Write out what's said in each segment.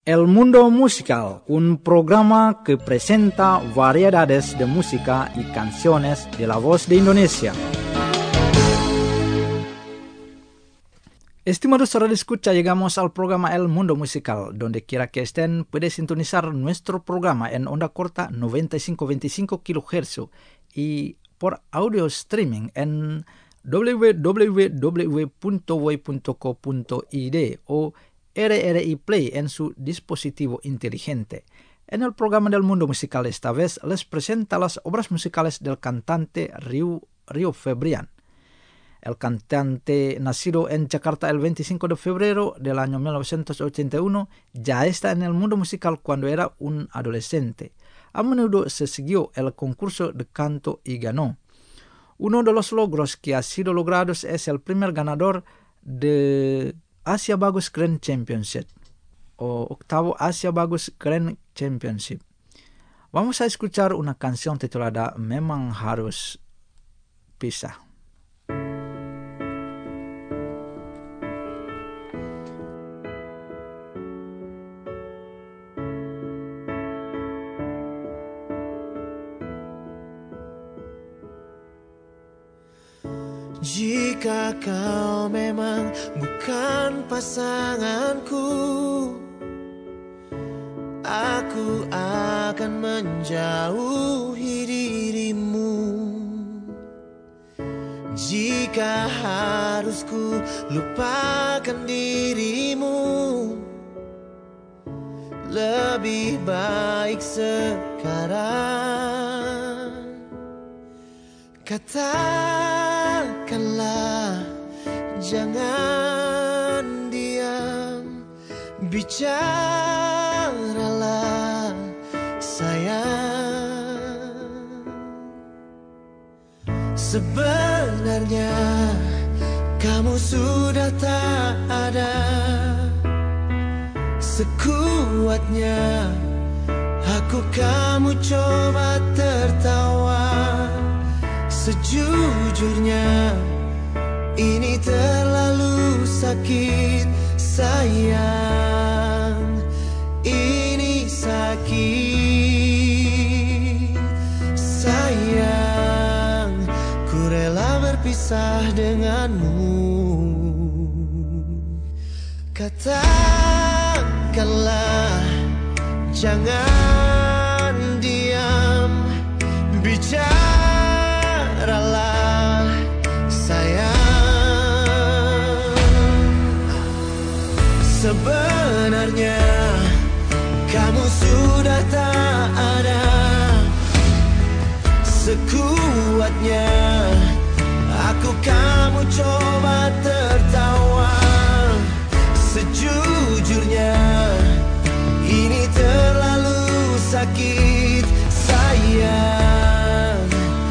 El Mundo Musical, un programa que presenta variedades de música y canciones de la voz de Indonesia. Estimados saudara escucha, llegamos al programa El Mundo Musical. Donde quiera que estén, puede sintonizar nuestro programa en onda corta 9525 kHz y por audio streaming en www.way.co.id o RRI Play en su dispositivo inteligente. En el programa del Mundo Musical esta vez les presenta las obras musicales del cantante Rio Febrian. El cantante, nacido en Jakarta el 25 de febrero del año 1981, ya está en el mundo musical cuando era un adolescente. A menudo se siguió el concurso de canto y ganó. Uno de los logros que ha sido logrados es el primer ganador de Asia Bagus Grand Championship o octavo Asia Bagus Grand Championship. Vamos a escuchar una canción titulada Memang Harus Pisah. Jika kau memang bukan pasanganku, aku akan menjauhi dirimu. Jika harus ku lupakan dirimu, lebih baik sekarang. Katakanlah, jangan diam, bicaralah sayang. Sebenarnya kamu sudah tak ada, sekuatnya aku kamu coba tertawa. Sejujurnya ini terlalu sakit sayang, ini sakit sayang, ku rela berpisah denganmu. Katakanlah, jangan diam, bicara sayang. Sebenarnya kamu sudah tak ada, sekuatnya aku kamu coba tertawa. Sejujurnya ini terlalu sakit sayang,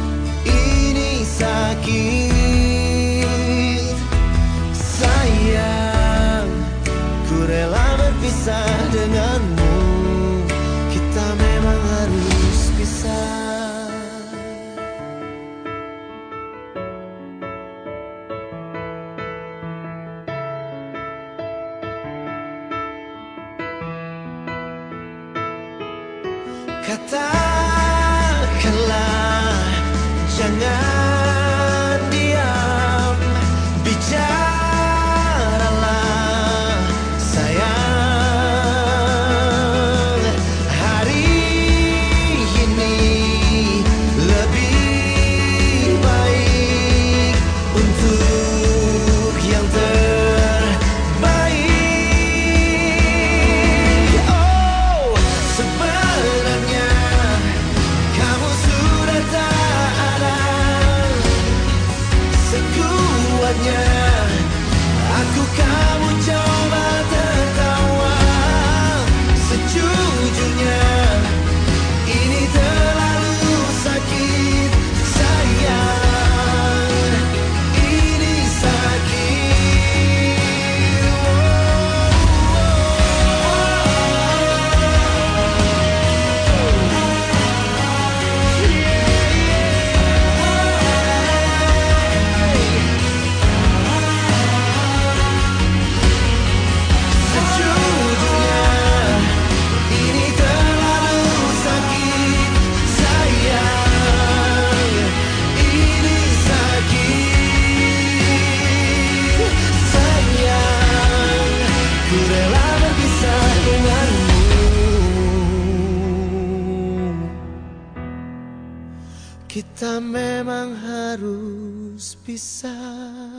sakit sayang, ku rela berpisah denganmu. Kita memang harus pisah. Katakanlah, jangan diam, bicaralah sayang. Hari ini lebih baik untuk yang terbaik. Oh, sebenarnya kamu sudah tak ada, Kita memang harus pisah.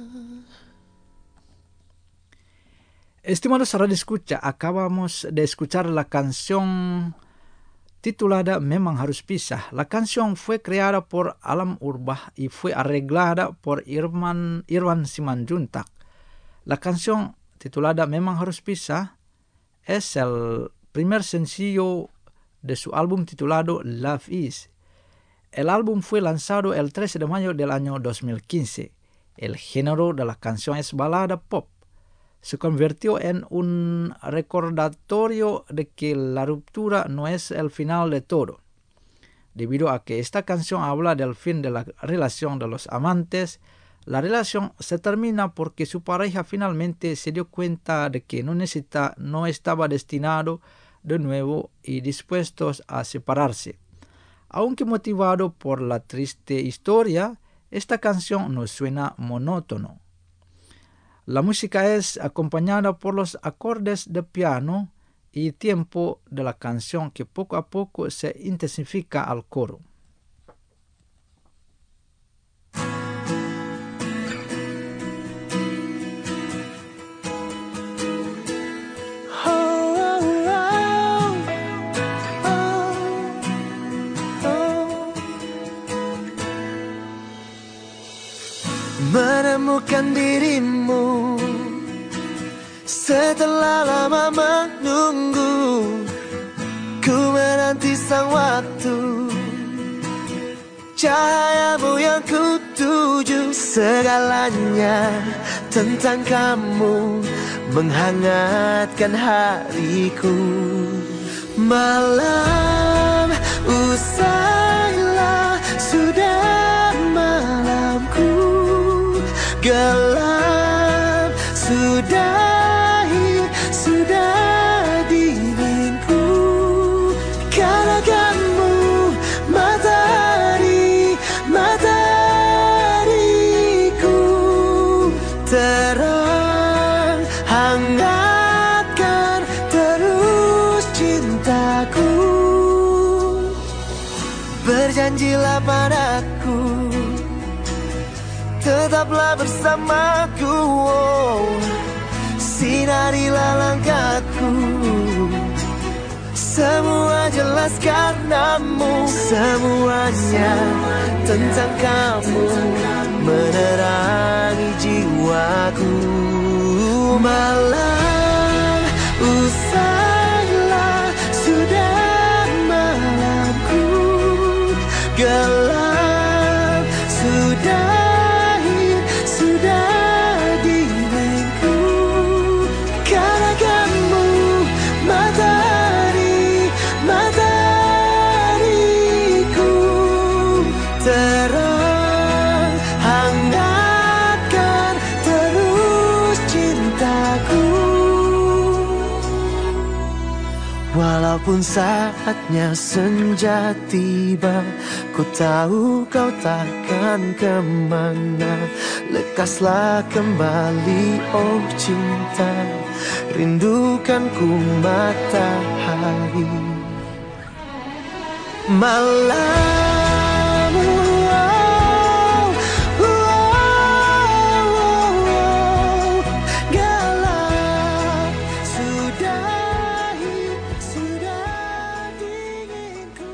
Estimados radio escucha, acabamos de escuchar la canción titulada Memang Harus Pisah. La canción fue creada por Alam Urbah y fue arreglada por Irwan Simanjuntak. La canción titulada Memang Harus Pisah es el primer sencillo de su álbum titulado Love Is. El álbum fue lanzado el 13 de mayo del año 2015. El género de la canción es balada pop. Se convirtió en un recordatorio de que la ruptura no es el final de todo. Debido a que esta canción habla del fin de la relación de los amantes, la relación se termina porque su pareja finalmente se dio cuenta de que no estaba destinado de nuevo y dispuestos a separarse. Aunque motivado por la triste historia, esta canción no suena monótono. La música es acompañada por los acordes de piano y tiempo de la canción que poco a poco se intensifica al coro. Menemukan dirimu setelah lama menunggu, ku menanti sang waktu, cahayamu yang ku tuju. Segalanya tentang kamu menghangatkan hariku. Malam usailah, sudah malamku gelap, sudah dinginku. Karena kamu matahariku, terang hangatkan terus cintaku. Berjanjilah padaku, tetaplah bersamaku, oh. Sinarilah langkahku, semua jelas karenamu. Semuanya tentang kamu menerangi jiwaku. Malam usailah, sudah malamku gelap, sudah dinginku. Karena kamu matahariku, terang hangatkan terus cintaku. Walaupun saatnya senja tiba, ku tahu kau takkan kemana. Lekaslah kembali, oh cinta, rindukanku matahari. Malam gelap, sudah dinginku.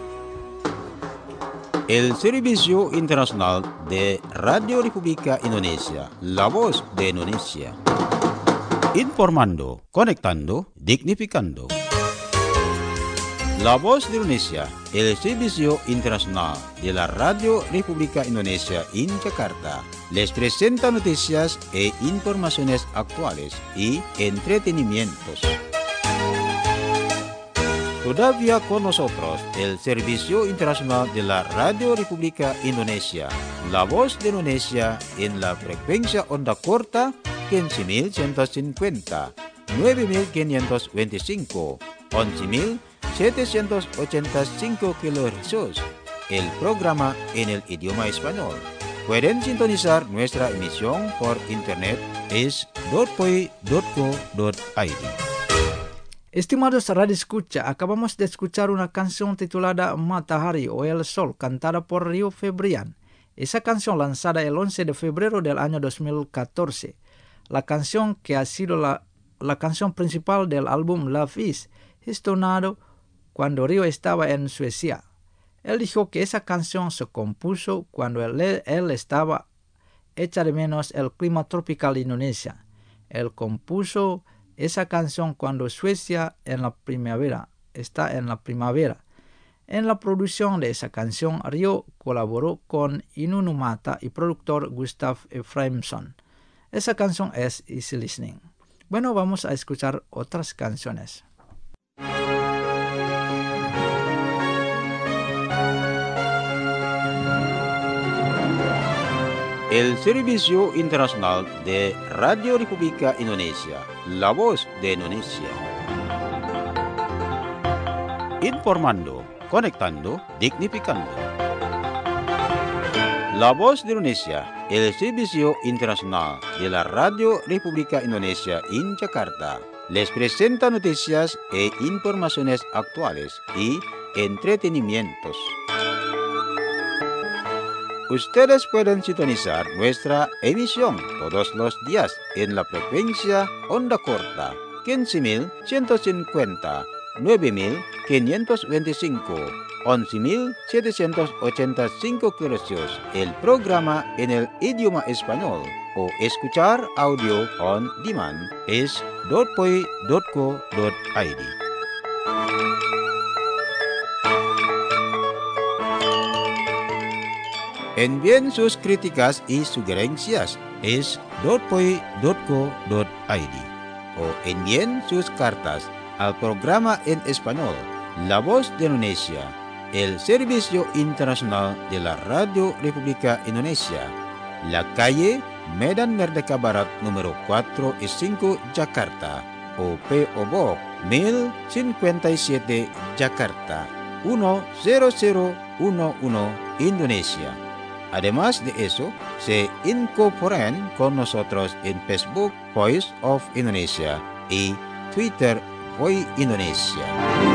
El Servicio Internacional de Radio República Indonesia, La Voz de Indonesia. Informando, conectando, dignificando. La Voz de Indonesia, el Servicio Internacional de la Radio República Indonesia en Jakarta, les presenta noticias e informaciones actuales y entretenimientos. Todavía con nosotros el Servicio Internacional de la Radio República Indonesia, La Voz de Indonesia en la frecuencia onda corta 15.150, 9.525, 11.785 kHz. El programa en el idioma español. Pueden sintonizar nuestra emisión por internet es .poi.co.id. Estimados radioescucha, acabamos de escuchar una canción titulada Matahari o El Sol, cantada por Rio Febrián. Esa canción lanzada el 11 de febrero del año 2014. La canción que ha sido la canción principal del álbum Love Is, gestionado cuando Rio estaba en Suecia. Él dijo que esa canción se compuso cuando él estaba hecha de menos el clima tropical de Indonesia. Él compuso esa canción cuando Suecia está en la primavera. En la producción de esa canción, Rio colaboró con Inu Numata y productor Gustav Efraimson. Esa canción es Easy Listening. Bueno, vamos a escuchar otras canciones. El Servicio Internacional de Radio República Indonesia, La Voz de Indonesia. Informando, conectando, dignificando. La Voz de Indonesia, el Servicio Internacional de la Radio República Indonesia en Jakarta, les presenta noticias e informaciones actuales y entretenimientos. Ustedes pueden sintonizar nuestra emisión todos los días en la frecuencia onda corta 15.150, 9.525, 11.785 kHz. El programa en el idioma español o escuchar audio on demand es .poi.co.id. Envíen sus críticas y sugerencias es .poi.co.id o envíen sus cartas al programa en español La Voz de Indonesia, el Servicio Internacional de la Radio República Indonesia, la calle Medan Merdeka Barat número 4 y 5 Jakarta o P.O. Box 1057 Jakarta 10011 Indonesia. Además de eso, se incorporan con nosotros en Facebook Voice of Indonesia y Twitter Voice Indonesia.